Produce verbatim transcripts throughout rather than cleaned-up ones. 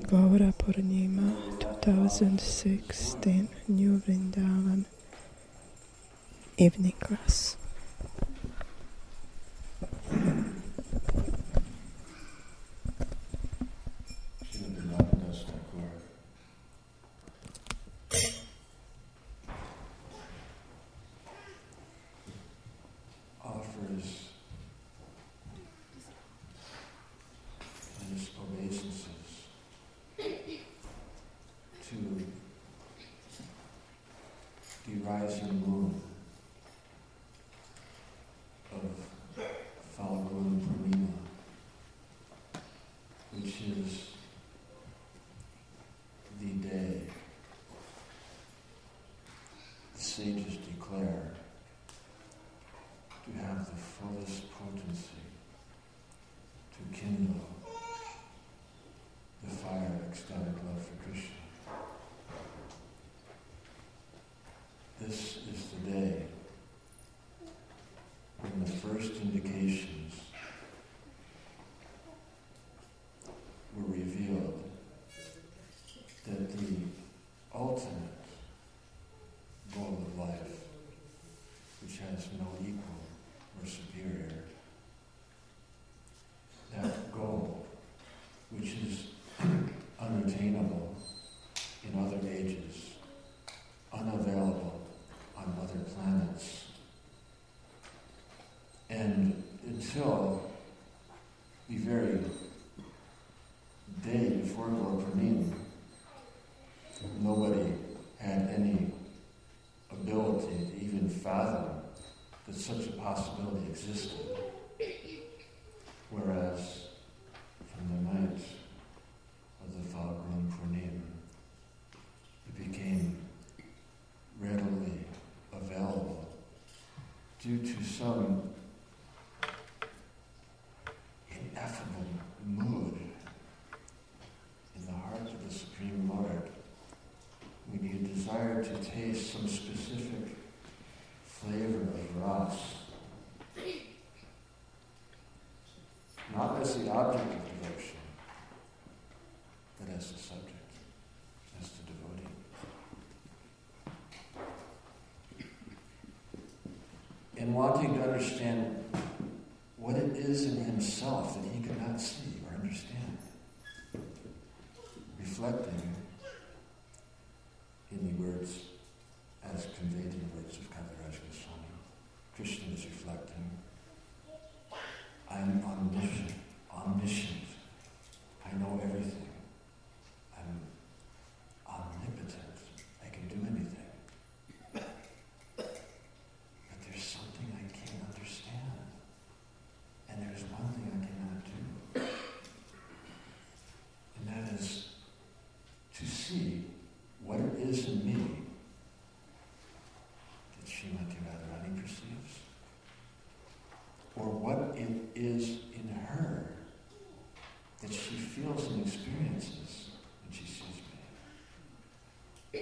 Gaura Purnima twenty sixteen, New Vrindavan, evening class. Offers his obeisances to the rising moon of Falguni Purnima, which is the day the sages declare to have the fullest potency to kindle the fire of ecstatic love for Krishna. This is the day when the first indications were revealed that the ultimate goal of life, which has no equal or superior, that goal, which is unattainable in other ages, unavailable on other planets, and until the very day before Gaura Purnima, nobody had any ability to even fathom that such a possibility existed. Whereas from the night of the Falguni Purnima, it became readily available due to some ineffable mood in the heart of the Supreme Lord, when you desire to taste some specific flavor of ras, not as the object of devotion, but as the subject, as the devotee. In wanting to understand what it is in himself that he could not see or understand, reflecting in the words as conveyed in the words of Kaviraj Goswami, Krishna is reflecting, I'm omniscient, omniscient. I know everything. I'm omnipotent. I can do anything. But there's something I can't understand. And there's one thing I cannot do. And that is to see what it is in me that Srimati Radharani perceives, or what it is in her that she feels and experiences when she sees me.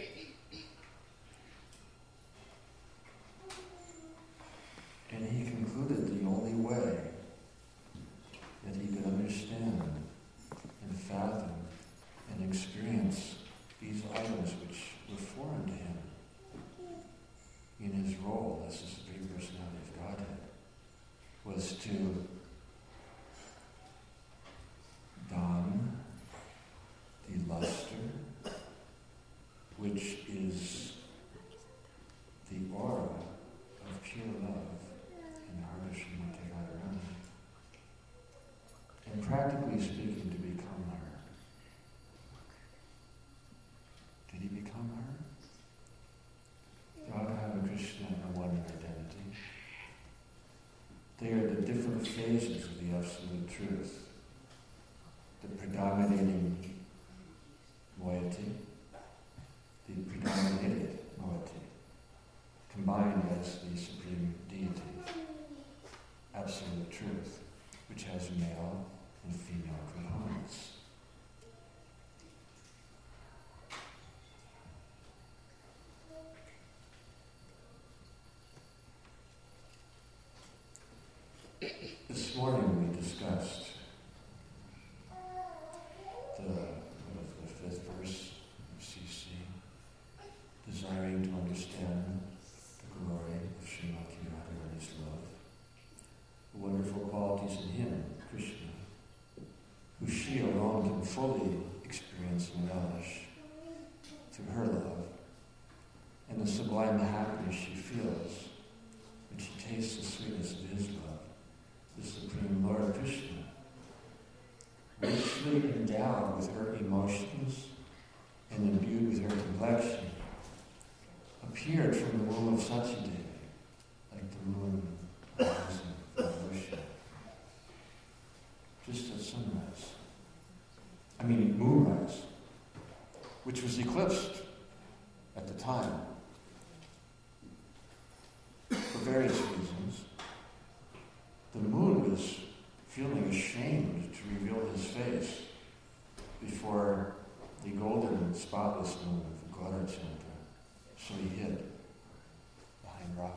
And he concluded the only way that he could understand and fathom and experience these items which were foreign to him in his role as the Supreme Personality of Godhead was to don the luster, which is the aura of pure love in the heart of Srimati Radharani, and practically speaking, to become her. Did he become her? Radha and Krishna are one in identity. They are the different phases of the absolute truth. The predominating moiety, the predominated moiety, combined as the supreme deity, absolute truth, which has male and female components. fully experience and relish through her love and the sublime happiness she feels when she tastes the sweetness of his love, the Supreme Lord Krishna, richly endowed with her emotions and imbued with her complexion, appeared from the womb of Sachidevi, like the moon rising from the ocean, just at sunrise. I mean, moonrise, which was eclipsed at the time for various reasons. The moon was feeling ashamed to reveal his face before the golden, spotless moon of the Gaurachandra, so he hid behind Rahu.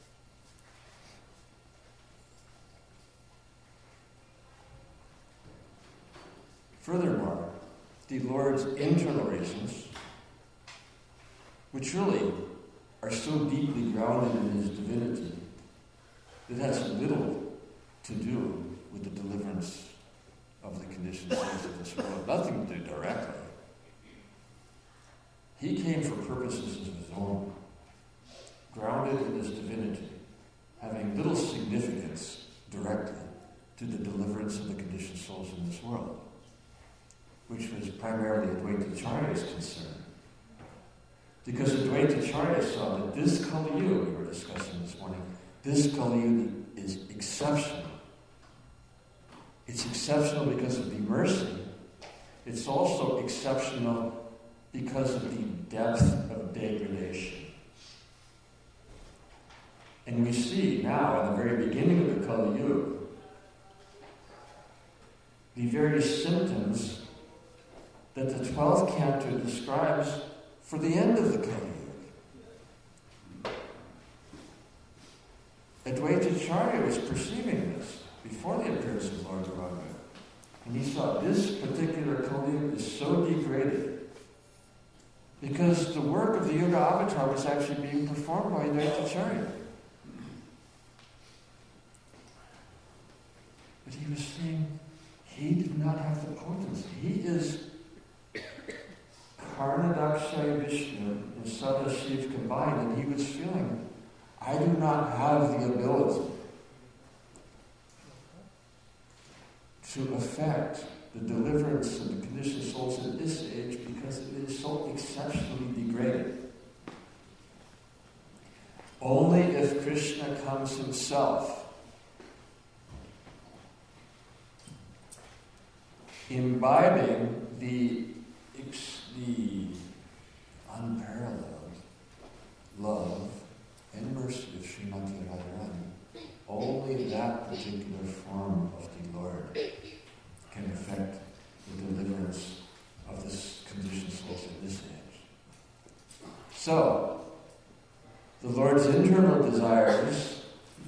Furthermore, the Lord's internal reasons, which really are so deeply grounded in his divinity, that has little to do with the deliverance of the conditioned souls of this world. Nothing to do directly. He came for purposes of his own, grounded in his divinity, having little significance directly to the deliverance of the conditioned souls in this world, which was primarily Advaitacharya's concern. Because Advaitacharya saw that this Kali Yuga, we were discussing this morning, this Kali Yuga is exceptional. It's exceptional because of the mercy. It's also exceptional because of the depth of degradation. And we see now, in the very beginning of the Kali Yuga, the very symptoms that the twelfth canto describes for the end of the Kali Yuga. Advaitacharya was perceiving this before the appearance of Lord Gauranga. And he saw this particular Kali Yuga is so degraded because the work of the Yuga Avatar was actually being performed by Advaitacharya. But he was saying he did not have the potency. He is Karnadakshay Vishnu and Sadashiv combined, and he was feeling, I do not have the ability to affect the deliverance of the conditioned souls at this age because it is so exceptionally degraded. Only if Krishna comes himself, imbibing the, the unparalleled love and mercy of Srimati Radharani, only that particular form of the Lord can effect the deliverance of this conditioned souls at this age. So, the Lord's internal desires,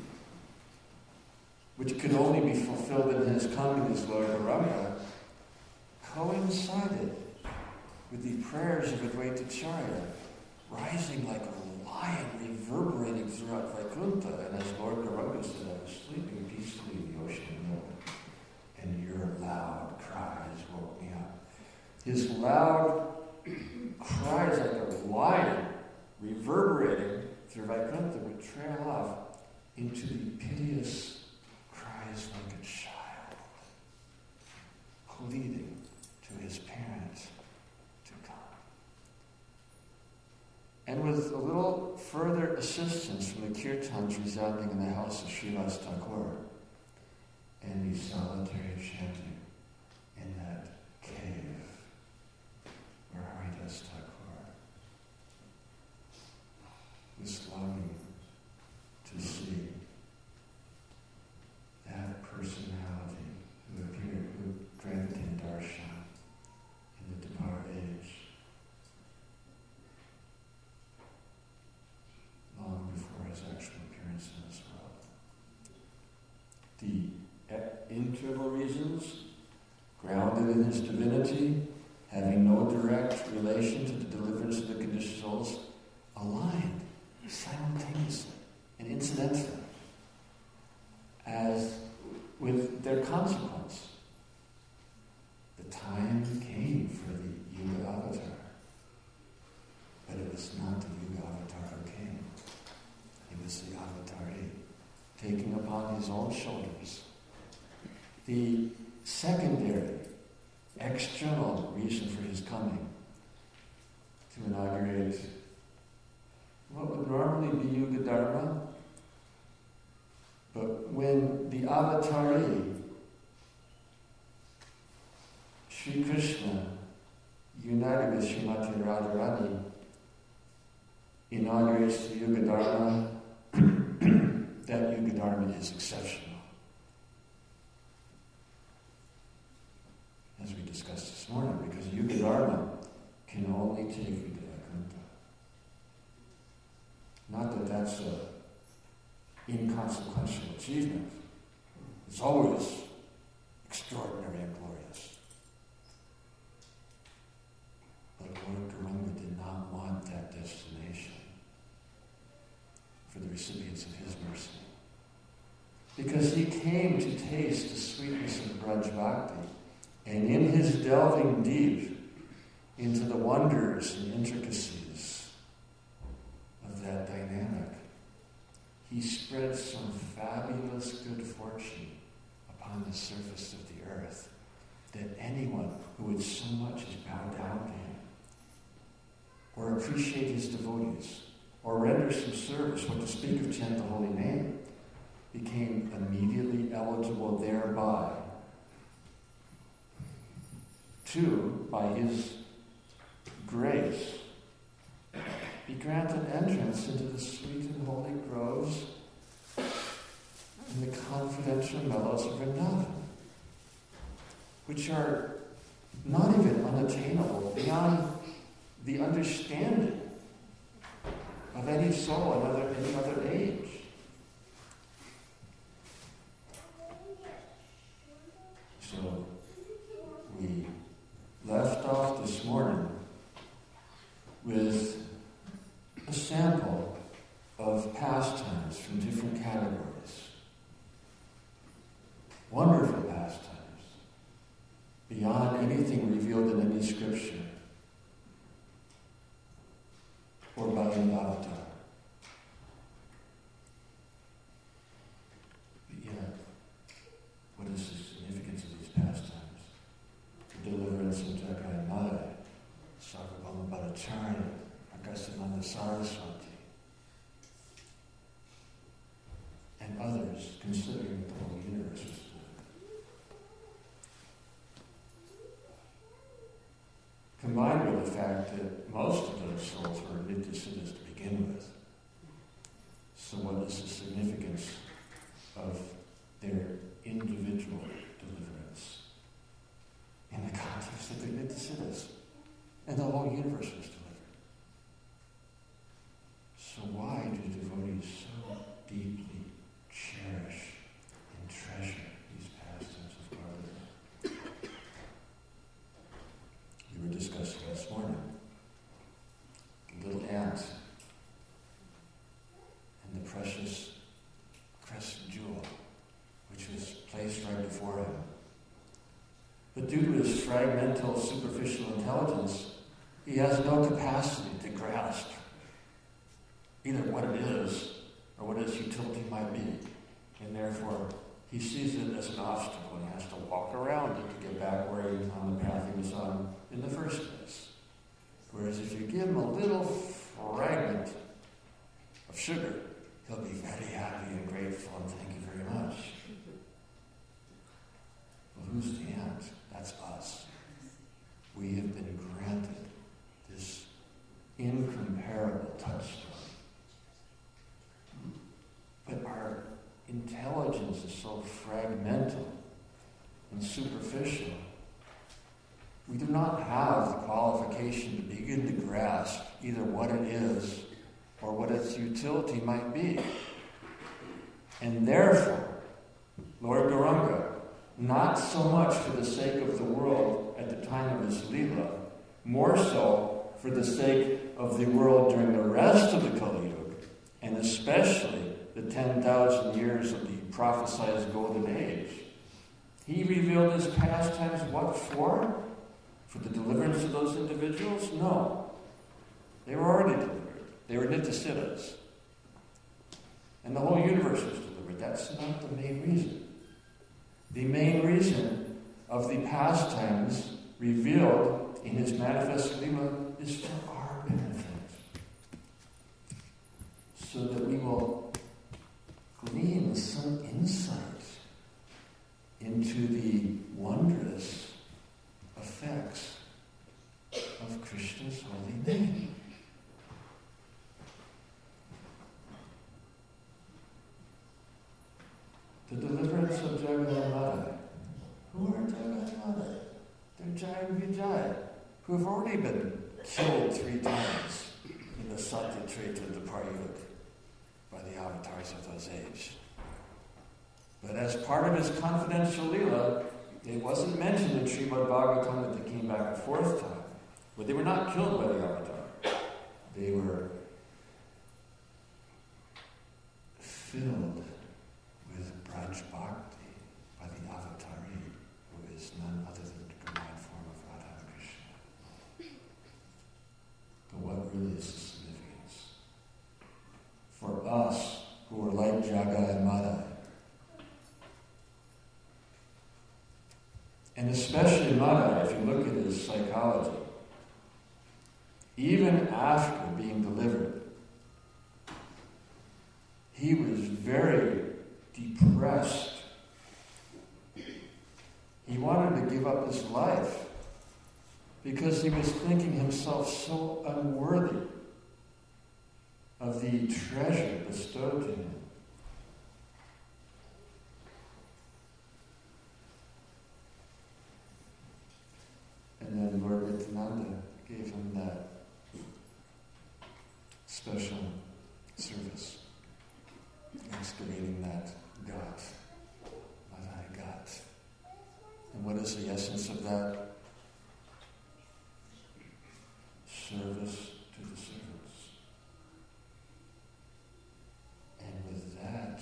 which can only be fulfilled in his coming as Lord Gauranga, coincided with the prayers of Advaitacharya, rising like a lion, reverberating throughout Vaikuntha. And as Lord Gauranga said, I was sleeping peacefully in the ocean of milk, and your loud cries woke me up. His loud cries like a lion, reverberating through Vaikuntha, would trail off into the piteous cries like a child, pleading to his parents to come. And with a little further assistance from the kirtans resounding in the house of Srivas Thakur, and the solitary chanting in that cave where Haridas Thakur was longing to see that personality who appeared, who granted him darshan in the Dwapara age, long before his actual appearance in this world. The internal reasons, grounded in his divinity, having no direct relation to the deliverance of the conditioned souls, aligned simultaneously and incidentally as with their consequence. The time external reason for his coming, to inaugurate what would normally be Yuga Dharma. But when the avatari, Sri Krishna, united with Srimati Radharani, inaugurates the Yuga Dharma, that Yuga Dharma is exceptional. As we discussed this morning, because Yuga Dharma can only take you to Vaikuntha. Not that that's an inconsequential achievement. It's always extraordinary and glorious. But Lord Gauranga did not want that destination for the recipients of his mercy. Because he came to taste the sweetness of Braj Bhakti, and in his delving deep into the wonders and intricacies of that dynamic, he spread some fabulous good fortune upon the surface of the earth, that anyone who would so much as bow down to him, or appreciate his devotees, or render some service, what to speak of chant the holy name, became immediately eligible thereby to, by his grace, be granted entrance into the sweet and holy groves and the confidential mellows of Vrindavan, which are not even unattainable beyond the understanding of any soul in other, any other age. So we left off this morning with a sample of pastimes from different categories. Wonderful pastimes, beyond anything revealed in any scripture or by any avatar. But yet, what is the significance of these pastimes? The deliverance of Jagai Mother, Sarvabhauma Bhattacharya, Akasananda Saraswati, and others, considering the whole universe was delivered. Combined with the fact that most of those souls were Nityasiddhas to begin with. So what is the significance of their individual deliverance in the context of their Nityasiddhas? And the whole universe was delivered. So why do devotees so deeply cherish and treasure these pastimes of Gaura? We were discussing this morning the little ant and the precious crescent jewel, which was placed right before him. But due to his fragmental, superficial intelligence, he has no capacity to grasp either what it is or what its utility might be. And therefore, he sees it as an obstacle and has to walk around it to get back where he, on the path he was on in the first place. Whereas if you give him a little fragment of sugar, he'll be very happy and grateful and thank you very much. Well, who's the ant? That's us. We have been granted this incomparable touchstone. But our intelligence is so fragmental and superficial. We do not have the qualification to begin to grasp either what it is or what its utility might be. And therefore, Lord Gauranga, not so much for the sake of the world at the time of his Leela, more so for the sake of the world during the rest of the Kali Yuga, and especially the ten thousand years of the prophesied golden age. He revealed his pastimes, what for? For the deliverance of those individuals? No. They were already delivered. They were Nityasiddhas. And the whole universe was delivered. That's not the main reason. The main reason of the pastimes revealed in his manifest lila is for our benefit, so that we will glean some insight into the wondrous effects of Krishna's holy name. The deliverance of Jagai and Madai. Who are Jagai and Madai? They're Jai and Vijay, who have already been killed three times in the Satya Treta and the Paryug by the avatars of those ages. But as part of his confidential lila, it wasn't mentioned in Srimad Bhagavatam that they came back a fourth time. But they were not killed by the avatar. They were filled with Braj Bhakti by the avatari, who is none other than the combined form of Radha and Krishna. But what really is the significance? For us, who are like Jagai and Madai, and especially Madai, if you look at his psychology, even after being delivered, he was very depressed. He wanted to give up his life because he was thinking himself so unworthy of the treasure bestowed to him. And then Lord Nityananda gave him that special service, excavating that gut, Madai gut. And what is the essence of that? Service to the servants. And with that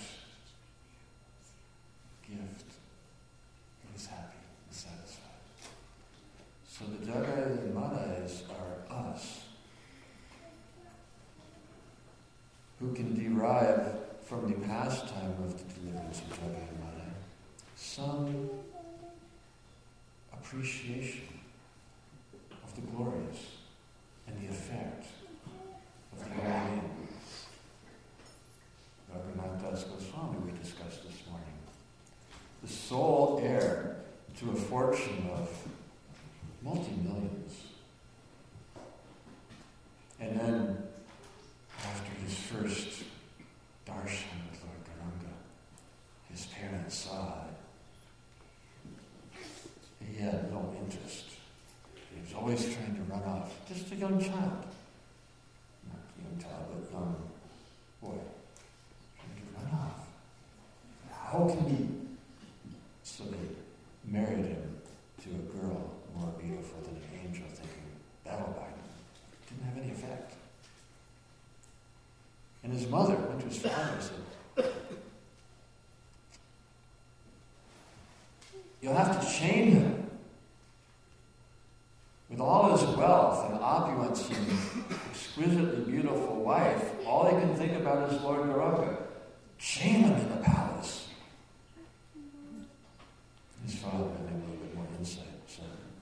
gift, he was happy and satisfied. So the Jagai and Madais are us, who can derive from the pastime of the deliverance of Jagai and Madai some appreciation of the glories and the effect of the holy name. Raghunath Das Goswami we discussed this morning. The sole heir to a fortune of multi-millions. And then, after his first darshan with Lord Gauranga, his parents saw it. He had no interest. He was always trying to run off. Just a young child. Not a young child, but young boy. Trying to run off. How can he? So they married him to a girl more beautiful than an angel, thinking that'll bind him. Didn't have any effect. And his mother went to his father and said, "You'll have to chain him. With all his wealth and opulence and exquisitely beautiful wife, all he can think about is Lord Gauranga. Chain him in the palace." His father had a little bit more insight. So,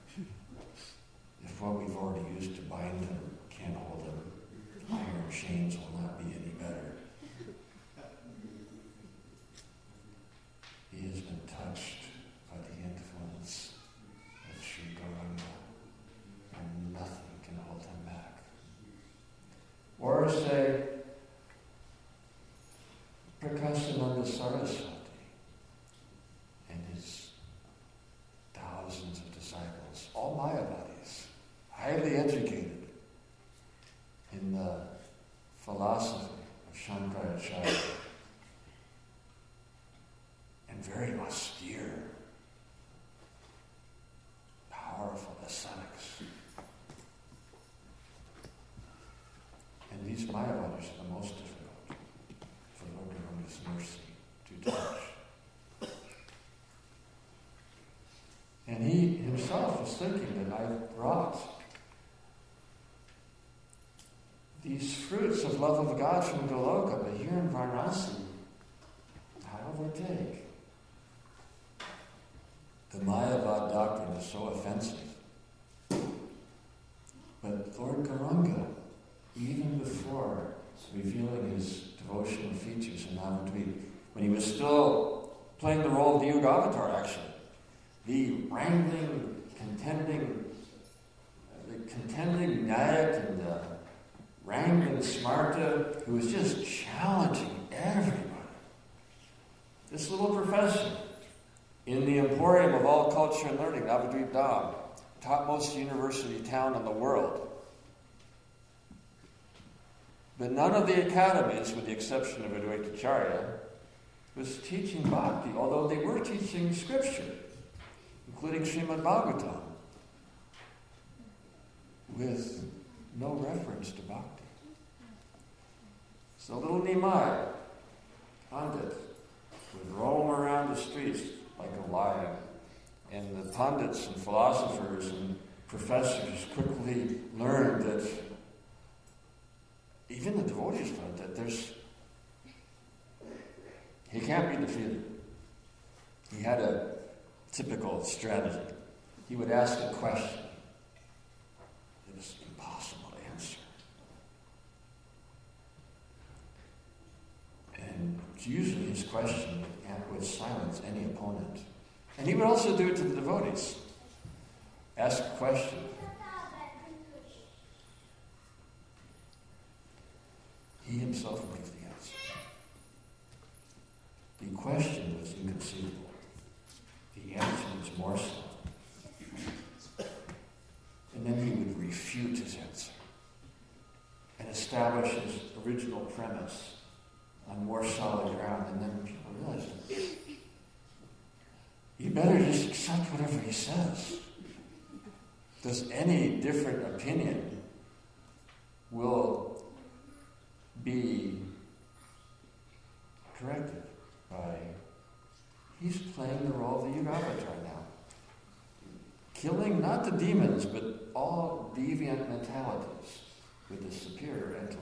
if what we've already used to bind him can't hold him, iron chains will not be any better. He has been touched by the influence of Sri Gauranga, and nothing can hold him back. Or say, Prakashananda Saraswati and his thousands of disciples, all Mayavadis, highly educated in the philosophy of Shankaracharya, and very austere, powerful ascetics. And these Mayavadis are the most difficult for Lord Gauranga's mercy to touch. And he himself was thinking that I've brought these fruits of love of God from Goloka, but here in Varanasi, how will they take? The Mayavad doctrine is so offensive But Lord Gauranga, even before revealing his devotional features in Navadvip, when he was still playing the role of the Yuga Avatar, actually, the wrangling, contending, uh, the contending Nayak and the wrangling Smarta, who was just challenging everybody. This little professor in the emporium of all culture and learning, Navadvip Dham, topmost university town in the world. But none of the academies, with the exception of Advaitacharya, was teaching bhakti, although they were teaching scripture, including Srimad Bhagavatam, with no reference to bhakti. So little Nimai, Pandit, would roam around the streets like a lion, and the pundits and philosophers and professors quickly learned that, even the devotees learned that there's, he can't be defeated. He had a typical strategy. He would ask a question that was impossible to answer. And usually his question would silence any opponent. And he would also do it to the devotees. Ask a question. He himself would give the answer. The question was inconceivable. The answer was more so. And then he would refute his answer and establish his original premise on more solid ground, and then people realized, you better just accept whatever he says. Because any different opinion will be corrected by, he's playing the role of the Yuga Avatar now. Killing not the demons, but all deviant mentalities with the superior intellect.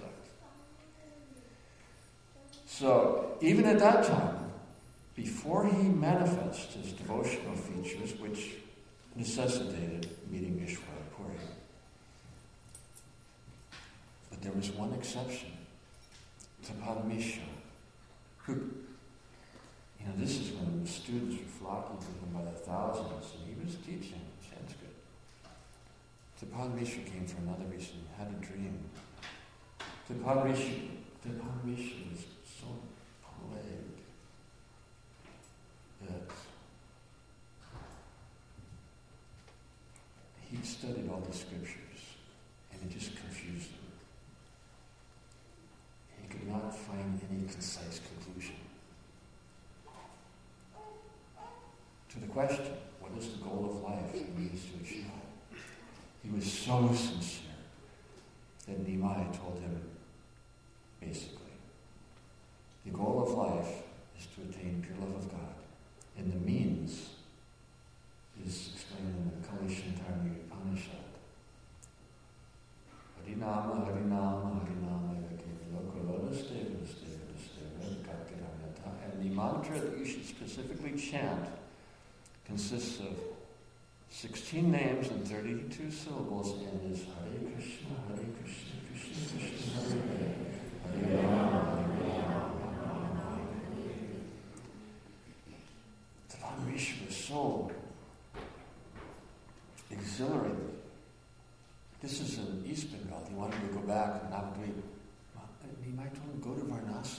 So, even at that time, before he manifested his devotional features, which necessitated meeting Ishvara Puri. But there was one exception, Tapan Mishra, who, you know, this is when the students were flocking to him by the thousands, and he was teaching Sanskrit. Tapan Mishra came for another reason, he had a dream. Tapan Mishra, Tapan Mishra was so plagued that he studied all the scriptures and it just confused him. He could not find any concise conclusion to the question, what is the goal of life he needs to achieve? He was so sincere that Nimai told him, basically, the goal of life is to attain pure love of God, and the means is explained in the Kali Shantarni Upanishad. Harinama, Harinama, Harinama, and the mantra that you should specifically chant consists of sixteen names and thirty-two syllables and is Hare Krishna, Hare Krishna, Krishna Krishna, Hare Hare, Hare Rama, Hare Rama. Tapan Mishra was so exhilarated. This is in East Bengal. He wanted to go back and not do it. He might told him, go to Varanasi,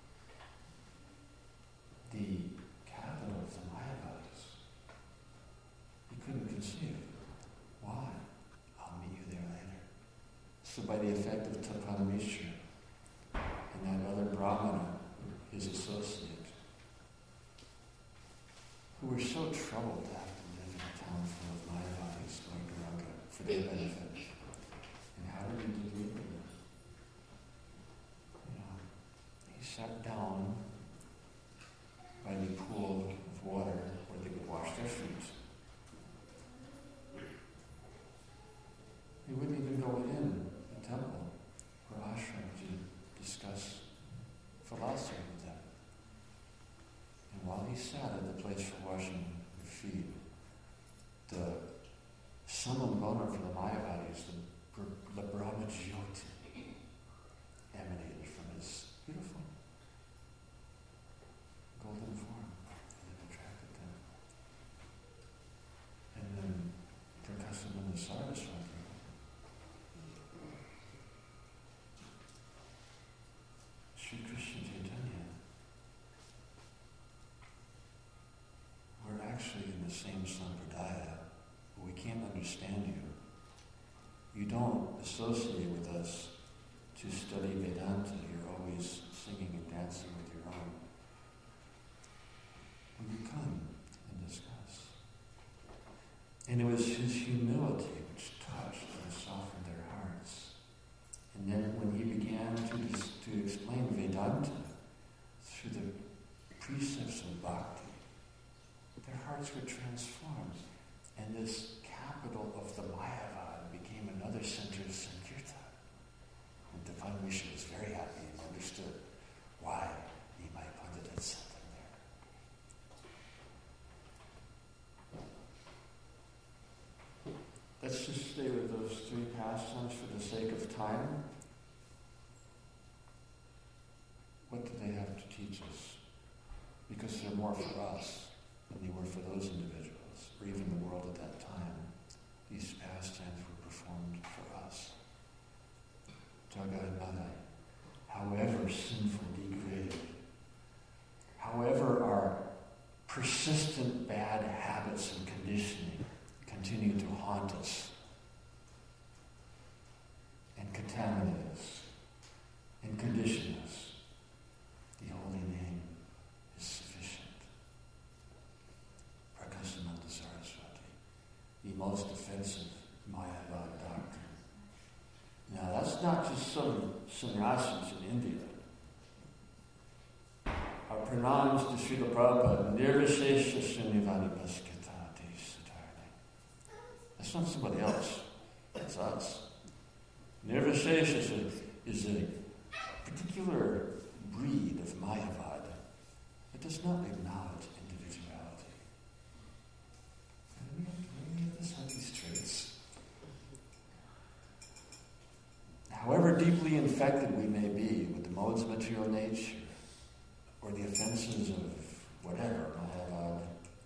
the capital of the Mayavadis. He couldn't conceive. Why? I'll meet you there later. So by the effect of Tapan Mishra and that other Brahmana, his associate, who were so troubled to have to live in a town full of Mayavadis like Gauranga for their benefit. And how did he deal with them? You know, he sat down by the pool of water where they could wash their feet. He wouldn't even go in the temple or ashram to discuss philosophy with them. And while he sat at the place for washing their feet, the summum bonum for the Mayavadis, the the Brahma Jyoti emanated from his beautiful golden form, and it attracted them. And then Prakashananda Saraswati, Sri Krishna Chaitanya, we're actually in the same sampradaya, but we can't understand you. You don't associate with us to study Vedanta. You're always singing and dancing with your own. Will you come and discuss? And it was his humility which touched and softened their hearts. And then when he began to, dis- to explain Vedanta through the precepts of bhakti, their hearts were transformed. And this capital of the Mayavad became another center of Sankirtan. And Divine Rishi was very happy and understood why Nimai Pandit had sent them there. Let's just stay with those three pastimes for the sake of time. What do they have to teach us? Because they're more for us than they were for those individuals, or even the world at that time. These pastimes were performed for us. Jagat Mada, however sinful, degraded, however our persistent bad habits and conditioning continue to haunt us and contaminate us and condition us, the holy name is sufficient. Prakashananda Saraswati, the most offensive Mayavad doctrine. Now that's not just some sannyasis in India. Our pranams to Srila Prabhupada, Nirvishesha Srinivani Paskitati Satarni. That's not somebody else. That's us. Nirvishesha is a, is a particular breed of Mayavad that does not acknowledge individuality. And we have this have these traits. However deeply infected we may be with the modes of material nature, or the offenses of whatever, Mayavad,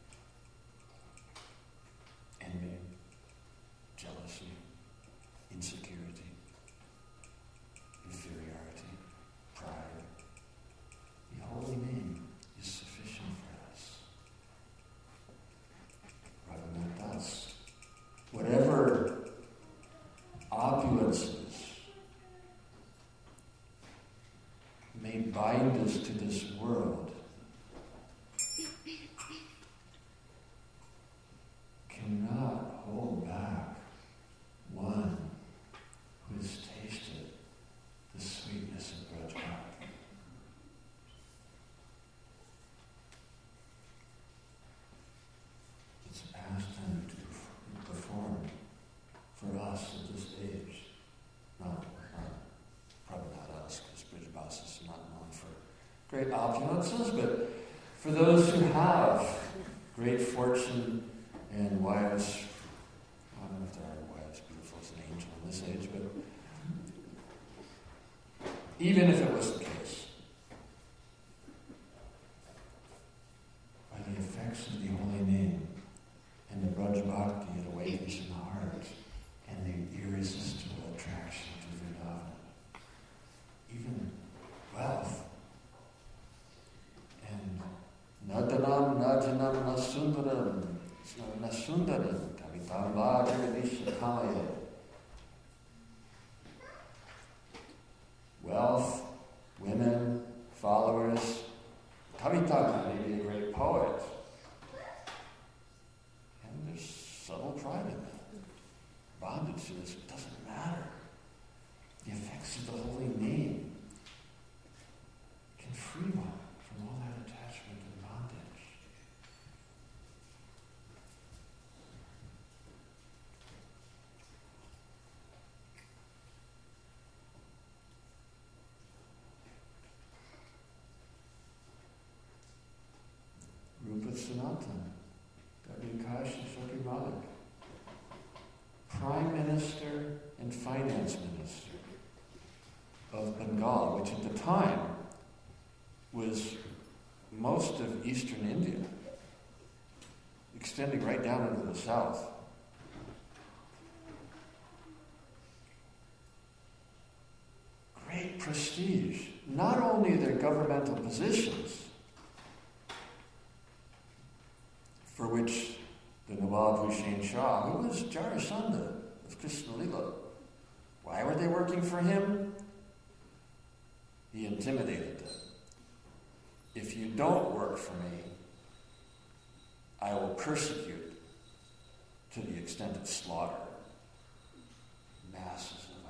envy, jealousy, insecurity, inferiority, pride, the holy name is sufficient for us. Raghunath Das. Whatever opulences may bind us to this world cannot hold back one who has tasted the sweetness of Braj Bhakti. It's a pastime to perform for us at this age. Not, not probably not us, because Brijbas is not known for great opulences, but for those who have great fortune and wives, I don't know if there are wives beautiful as an angel in this age, but even if it was the case, by the effects of the holy name and the Braj Bhakti, it awakens in the heart and the irresistible attraction to Vrindavan. Even wealth and nadanam najanam nasundaram nasundaram kavitam vajradishakaya. Wealth, women, followers, Kavitaka may be a great poet. And there's subtle pride in that. Bondage to this doesn't matter. The effects of the holy name can free one from all that attachment and bondage. Rupa Sanatan, W. Kashi Shaki Malik, Prime Minister and finance minister of Bengal, which at the time was most of eastern India, extending right down into the south. Great prestige. Not only their governmental positions, for which the Nawab Hussain Shah, who was Jarasandha of Krishna Lila, why were they working for him? He intimidated them. If you don't work for me, I will persecute to the extent of slaughter masses of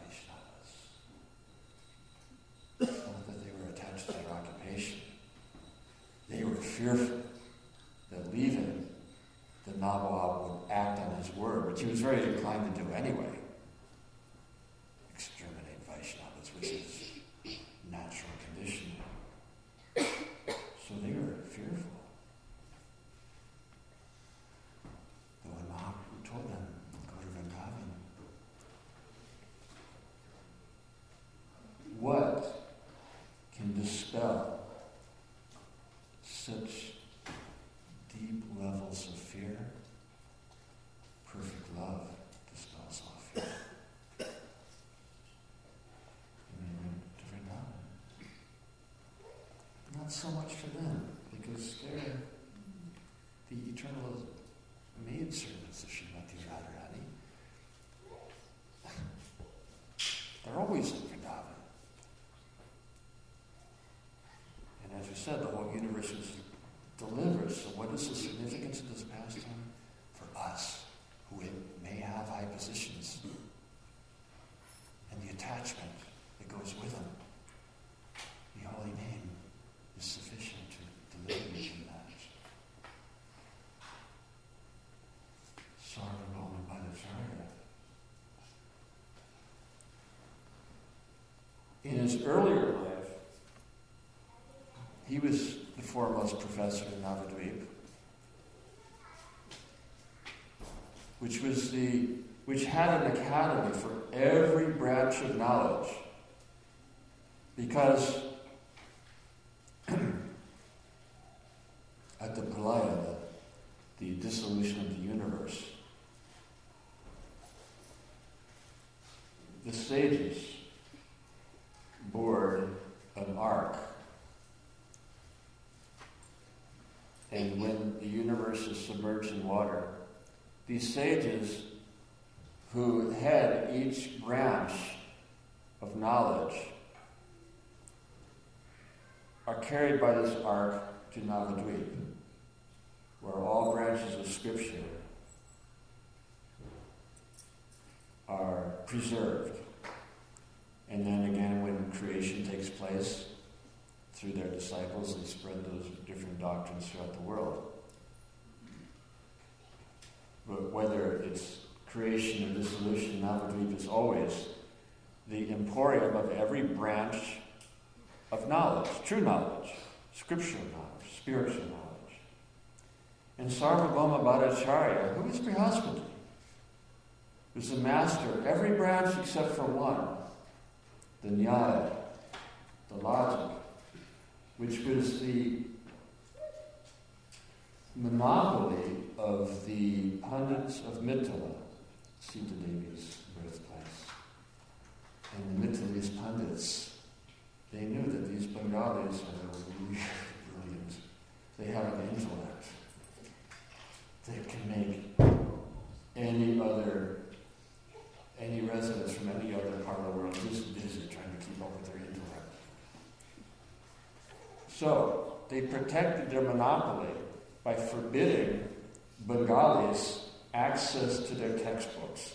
Vaishnavas. Not that they were attached to their occupation. They were fearful that leaving the Nawab would act on his word, which he was very inclined to do anyway. Exterminate Vaishnavas, which is natural condition. So they were fearful. But when Mahaprabhu told them, go to Vrindavan, what can dispel such deep levels of fear? Perfect love dispels all fear. And they went to Vrindavan. Not so much for them, because they're the eternal maidservants of Srimati Radharani. They're always in Vrindavan. And as we said, the whole universe is delivered. So what is the significance of this pastime? For us, who may have high positions, and the attachment that goes with them. The holy name is sufficient to deliver you from that. Sarvabhauma Bhattacharya. In his earlier life, he was the foremost professor in Navadvip, which was the which had an academy for every branch of knowledge, because at the pralaya, the, the dissolution of the universe, the sages board an ark. And when the universe is submerged in water, these sages who head each branch of knowledge are carried by this ark to Navadvip, where all branches of scripture are preserved. And then again, when creation takes place, through their disciples, they spread those different doctrines throughout the world. But whether it's creation or dissolution, Navadvip is always the emporium of every branch of knowledge, true knowledge, scriptural knowledge, spiritual knowledge. And Sarvabhauma Bhattacharya, who was Brihaspati, was the master of every branch except for one, the Nyaya, the logic, which was the monopoly of the Pandits of Mithila, Sita Devi's birthplace. And the Mithilis Pandits, they knew that these Bengalis are really brilliant. They have an intellect that can make any other, any residents from any other part of the world just busy trying to keep up with their intellect. So, they protected their monopoly by forbidding Bengalis access to their textbooks,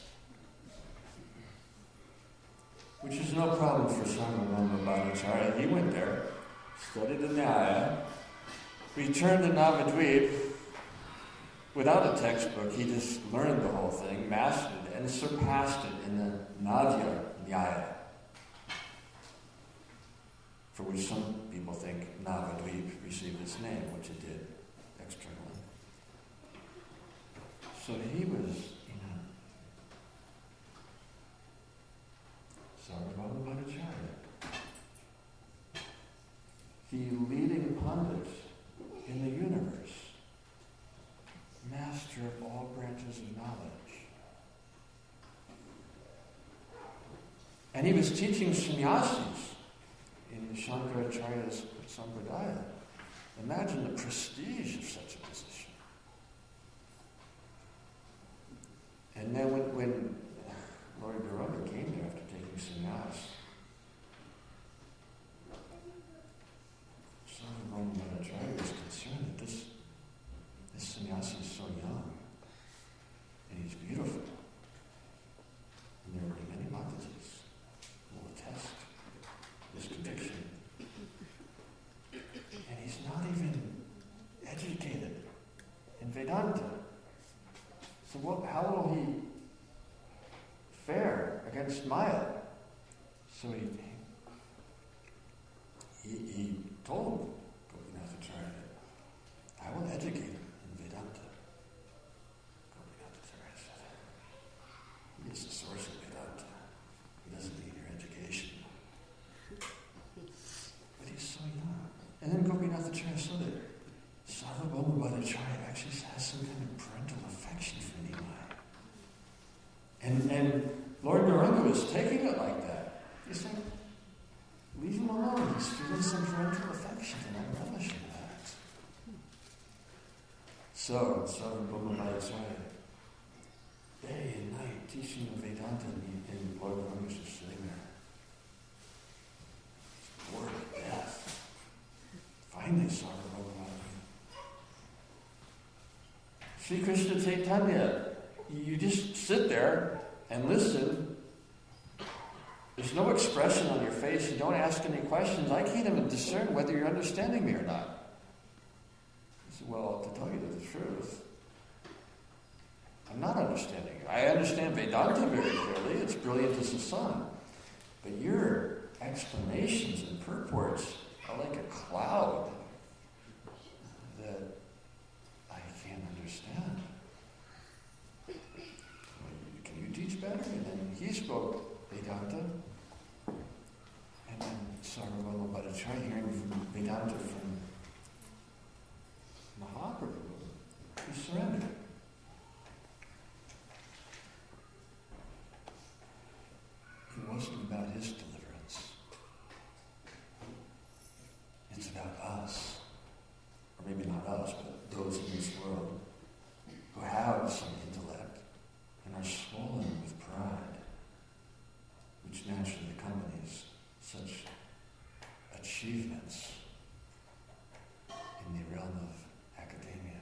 which is no problem for Sarvabhauma Bhattacharya. He went there, studied the Nyaya, returned to Navadvip without a textbook. He just learned the whole thing, mastered it, and surpassed it in the Navya Nyaya, for which some people think Navadvip received its name, which it did externally. So he was, you know, And he was teaching sannyasis in Shankaracharya's Sampradaya. Imagine the prestige of such a position. And then when, when Lord Gauranga came there after taking sannyas, Sarvabhauma Bhattacharya was concerned that this, this sannyasi is so young, and he's beautiful. And there will be many Matatis who will attest this conviction. And he's not even educated in Vedanta. So what, how will he fare against Maya? So he, he, he told Gopinathacharya that I will educate him in Vedanta. Gopinathacharya said, he is the source of Vedanta. He doesn't need your education. But he's so young. And then Gopinathacharya saw that Sarvabhauma Bhattacharya actually has some kind of parental affection for Nimai. And, and Lord Gauranga was taking it like that. He said, leave him alone. He's feeling some parental affection, and I relish in that. So, Sarvabhauma Bhattacharya, day and night, teaching the Vedanta, and Lord Gauranga was just sitting there. Bored to death. Finally, Sarvabhauma Bhattacharya. Sri Krishna Chaitanya, you just sit there and listen. There's no expression on your face. You don't ask any questions. I can't even discern whether you're understanding me or not. I said, well, to tell you the truth, I'm not understanding you. I understand Vedanta very clearly. It's brilliant as the sun. But your explanations and purports are like a cloud that I can't understand. Can you teach better? And then he spoke Vedanta. And then Sarvabhauma Bhattacharya, hearing from Vedanta from Mahaprabhu, he surrendered. It wasn't about his deliverance. It's about us. Or maybe not us, but those in this world who have some intellect and are swollen with pride, which naturally accompanies such achievements in the realm of academia.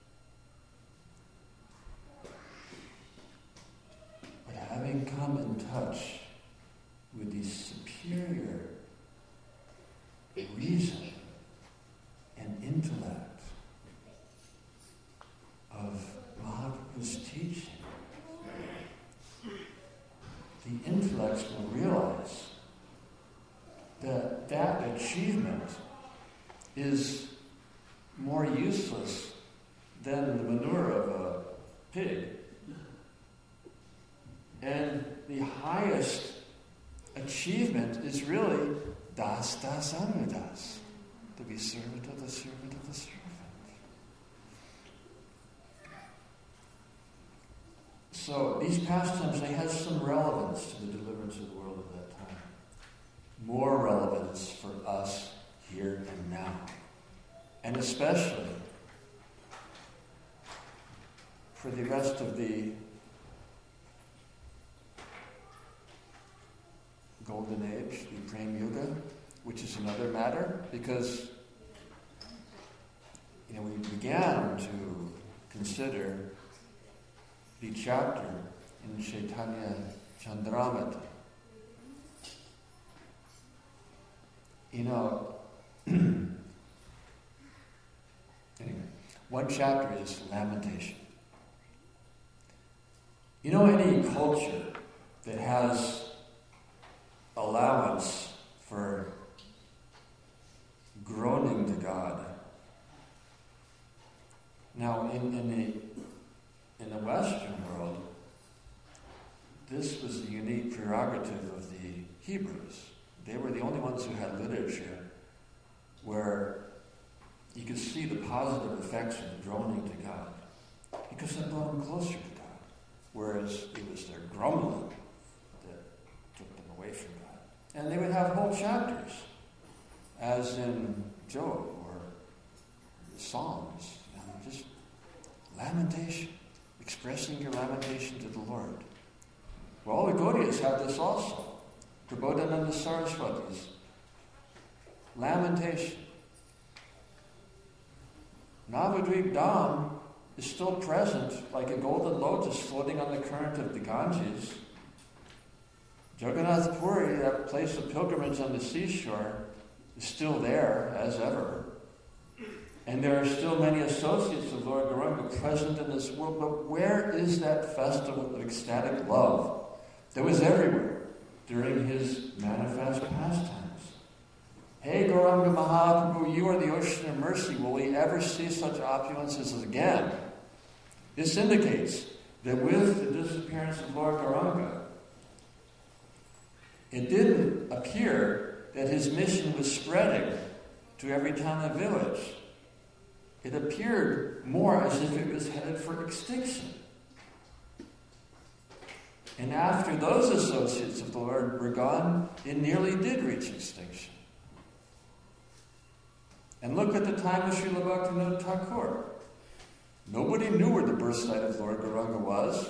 But having come in touch with the superior reason and intellect of Mahaprabhu's teaching, the intellects will realize that that achievement is more useless than the manure of a pig. And the highest achievement is really das das anudas, to be servant of the servant of the servant. So these pastimes, they have some relevance to the deliverance of the world of that time. More relevance for us here and now. And especially for the rest of the Golden Age, the Prem Yuga, which is another matter, because you know we began to consider the chapter in Chaitanya Chandramata. You know, anyway, one chapter is lamentation. You know, any culture that has allowance for groaning to God. Now, in, in the in the Western world, this was the unique prerogative of the Hebrews. They were the only ones who had literature where you could see the positive effects of groaning to God, because that brought them closer to God. Whereas it was their grumbling that took them away from have whole chapters, as in Job or Psalms, you know, just lamentation, expressing your lamentation to the Lord. Well, all the Gaudiyas have this also. Prabodhananda Saraswati's lamentation. Navadvip Dham is still present like a golden lotus floating on the current of the Ganges. Jagannath Puri, that place of pilgrimage on the seashore, is still there as ever. And there are still many associates of Lord Gauranga present in this world. But where is that festival of ecstatic love that was everywhere during his manifest pastimes? Hey Gauranga Mahaprabhu, you are the ocean of mercy. Will we ever see such opulences again? This indicates that with the disappearance of Lord Gauranga, it didn't appear that his mission was spreading to every town and village. It appeared more as if it was headed for extinction. And after those associates of the Lord were gone, it nearly did reach extinction. And look at the time of Srila Bhaktivinoda Thakur. Nobody knew where the birth site of Lord Gauranga was.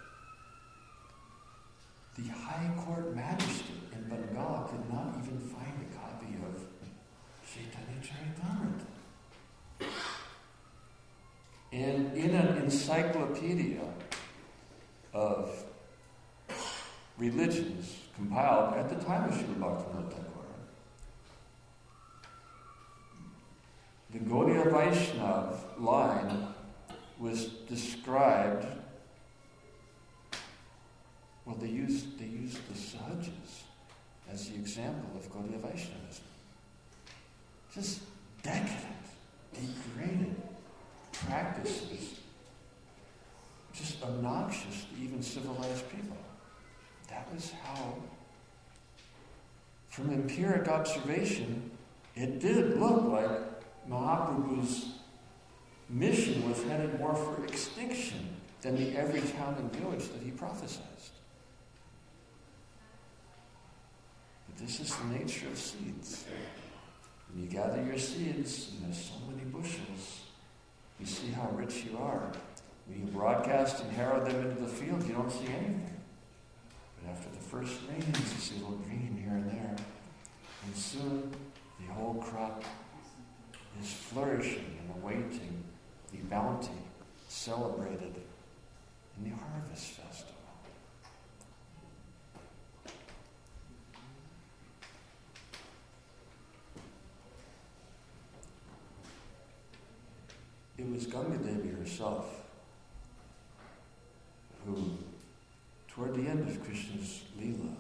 The High Court Magistrate in Bengal could not even find a copy of Chaitanya Charitamrita. And in an encyclopedia of religions compiled at the time of Srila Bhaktivinoda Thakur, the Gaudiya Vaishnav line was described. Well, they used they used the Sahajas as the example of Gaudiya Vaishnavism. Just decadent, degraded practices, just obnoxious to even civilized people. That was how, from empiric observation, it did look like Mahaprabhu's mission was headed more for extinction than the every town and village that he prophesied. But this is the nature of seeds. When you gather your seeds, and there's so many bushels, you see how rich you are. When you broadcast and harrow them into the field, you don't see anything. But after the first rains, you see a little green here and there. And soon, the whole crop is flourishing and awaiting the bounty celebrated in the harvest festival. It was Ganga Devi herself who, toward the end of Krishna's Leela,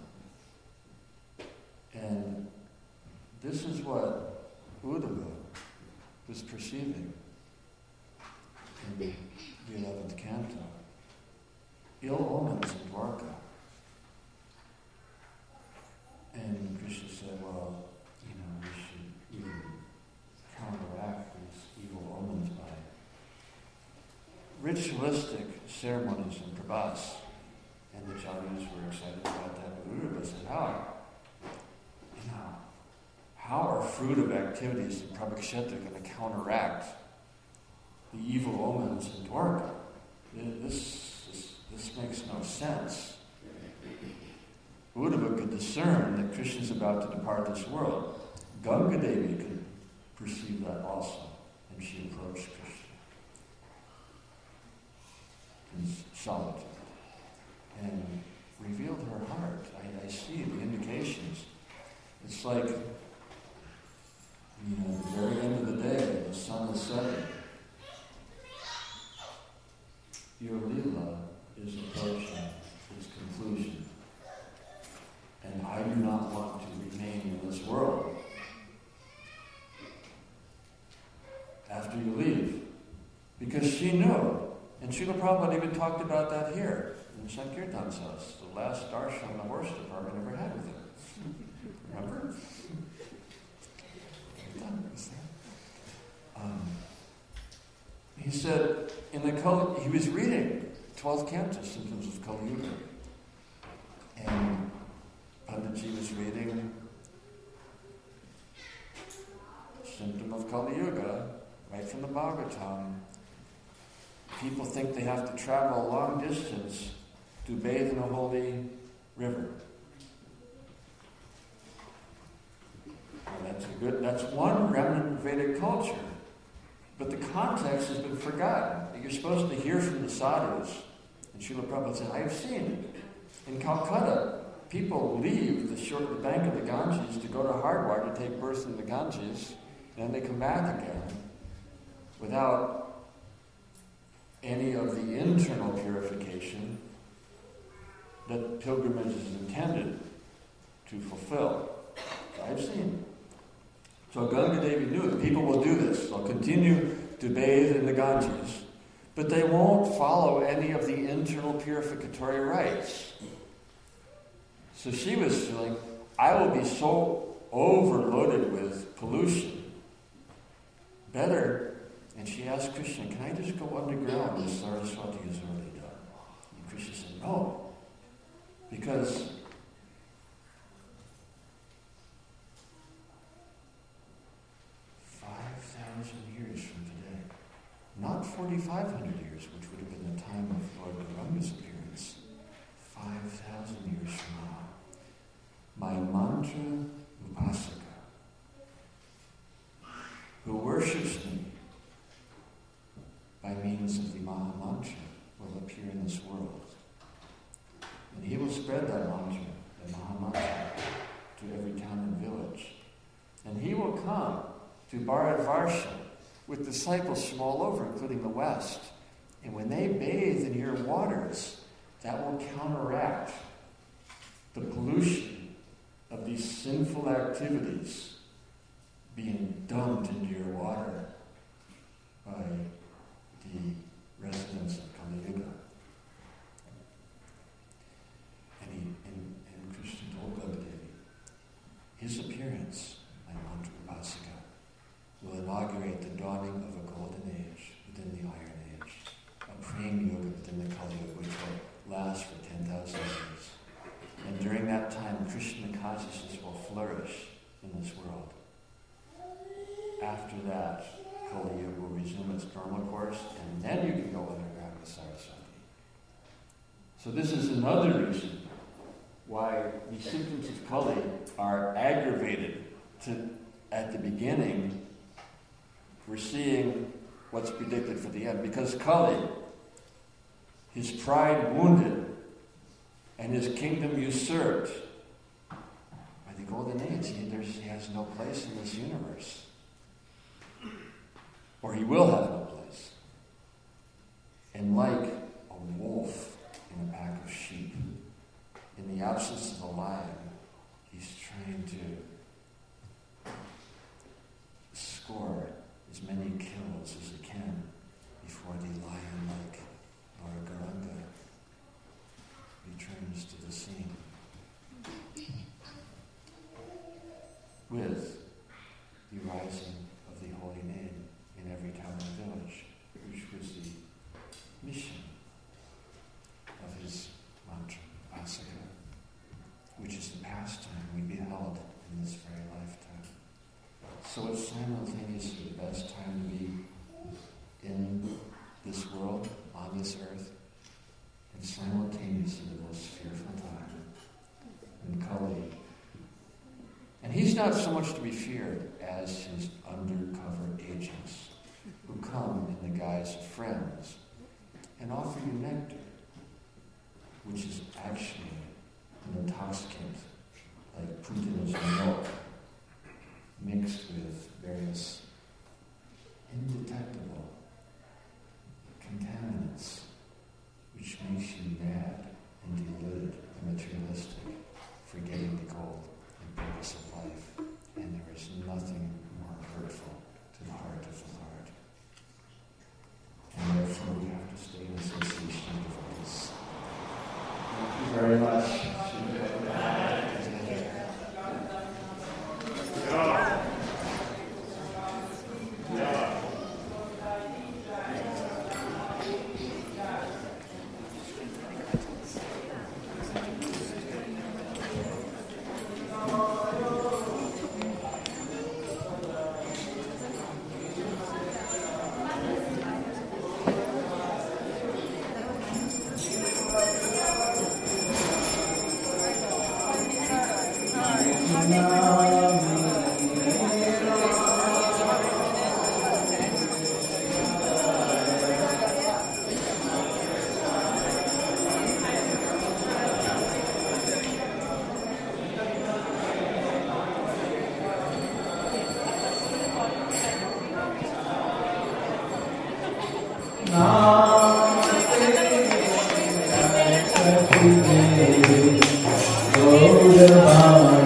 and this is what Uddhava was perceiving in the eleventh canto. Ill omens in Dwarka. And Krishna said, well, you know, we should even counteract these evil omens by ritualistic ceremonies and prabhas. And the Charyas were excited about that. But Uddhava said, how? You know, how are fruitive activities in Prabhakshetra going to counteract the evil omens in Dwarka? This, this, this makes no sense. Uddhava could discern that Krishna is about to depart this world. Ganga Devi could perceive that also, and she approached Krishna in solitude and revealed her heart. I, I see the indications. It's like, you know, at the very end of the day, the sun is setting. Your Leela is approaching its conclusion. And I do not want to remain in this world after you leave. Because she knew, and Srila Prabhupada even talked about that here in Sankirtan's house, the last darshan the horse department ever had with him. Remember? Um, he said, in the Kali, he was reading twelfth canto, Symptoms of Kali Yuga. And Panditji was reading Kali Yuga, right from the Bhagavatam, people think they have to travel a long distance to bathe in a holy river. Well, that's a good. That's one remnant of Vedic culture, but the context has been forgotten. You're supposed to hear from the sadhus, and Srila Prabhupada said, "I've seen in Calcutta, people leave the short the bank of the Ganges to go to Hardwar to take birth in the Ganges, and then they come back again without any of the internal purification that pilgrimage is intended to fulfill." So I've seen. So Ganga Devi knew that people will do this. They'll continue to bathe in the Ganges, but they won't follow any of the internal purificatory rites. So she was feeling, I will be so overloaded with pollution. Better, and she asked Krishna, can I just go underground as Saraswati has already done? And Krishna said, no. Because five thousand years from today, not forty-five hundred years, which would have been the time of Lord Gauranga's appearance, five thousand years from now, my mantra upasaka, who worships me by means of the Maha Mantra, will appear in this world. And he will spread that mantra, the Maha Mantra, to every town and village. And he will come to Bharatvarsha with disciples from all over, including the West. And when they bathe in your waters, that will counteract the pollution of these sinful activities being dumped into your water by the residents of Kali Yuga. And, he, and, and Krishna told Gaudadevi, his appearance, my mantra upasaka, will inaugurate the dawning of a golden age within the Iron Age, a praying yoga within the Kali Yuga, which will last for ten thousand years. And during that time, Krishna consciousness will flourish in this world. After that, Kali Yuga will resume its normal course, and then you can go underground with Saraswati. So this is another reason why the symptoms of Kali are aggravated to, at the beginning. We're seeing what's predicted for the end. Because Kali, his pride wounded, and his kingdom usurped by the golden age, he, he has no place in this universe. Or he will have no place. And like a wolf in a pack of sheep, in the absence of a lion, he's trying to score as many kills as he can before the lion-like Lord Gauranga returns to the scene. With the rising of the holy name in every town and village, which was the mission of his mantra, Upasaka, which is the pastime we beheld in this very lifetime. So it's simultaneously the best time to be in this world, on this earth, and simultaneously the most fearful time in Kali. And he's not so much to be feared as his undercover agents who come in the guise of friends and offer you nectar, which is actually an intoxicant like Putina's milk mixed with various indetectable contaminants, which makes you mad and deluded and materialistic, forgetting the goal and purpose of life. And there is nothing more hurtful to the heart of the Lord. And therefore we have to stay in association with this. Thank you very much. Namaste.